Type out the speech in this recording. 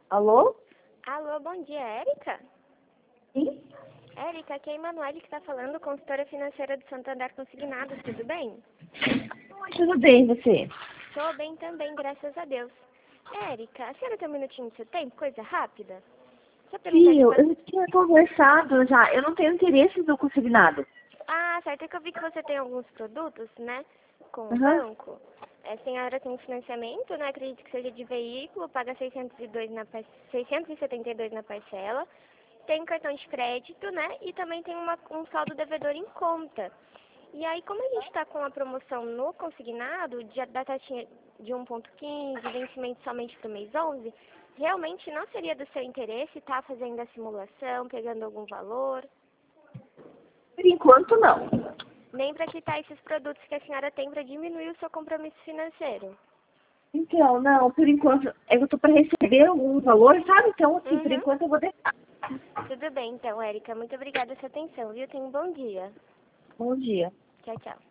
Alô? Alô, bom dia, Érica? Sim? Érica, aqui é a Emanuele que está falando, consultora financeira do Santander Consignados, tudo bem? Oi, tudo bem, você? Tô bem também, graças a Deus. Érica, a senhora tem um minutinho do seu tempo? Coisa rápida? Só perguntar aqui Filho, pra... eu tinha conversado já. Eu não tenho interesse no consignado. Ah, certo, é que eu vi que você tem alguns produtos, né, com o Aham. banco. A senhora tem um financiamento, né, acredito que seja de veículo, paga 672 na parcela. Tem um cartão de crédito, né, e também tem um saldo devedor em conta. E aí, como a gente está com a promoção no consignado, da taxinha de 1,15, vencimento somente para o mês 11, realmente não seria do seu interesse estar fazendo a simulação, pegando algum valor, Por enquanto, não. nem para quitar esses produtos que a senhora tem para diminuir o seu compromisso financeiro. Então, não, por enquanto, eu tô para receber algum valor, sabe? Então, assim, por Uhum. enquanto eu vou deixar. Tudo bem, então, Érica. Muito obrigada pela sua atenção, viu? Tenha um bom dia. Bom dia. Tchau, tchau.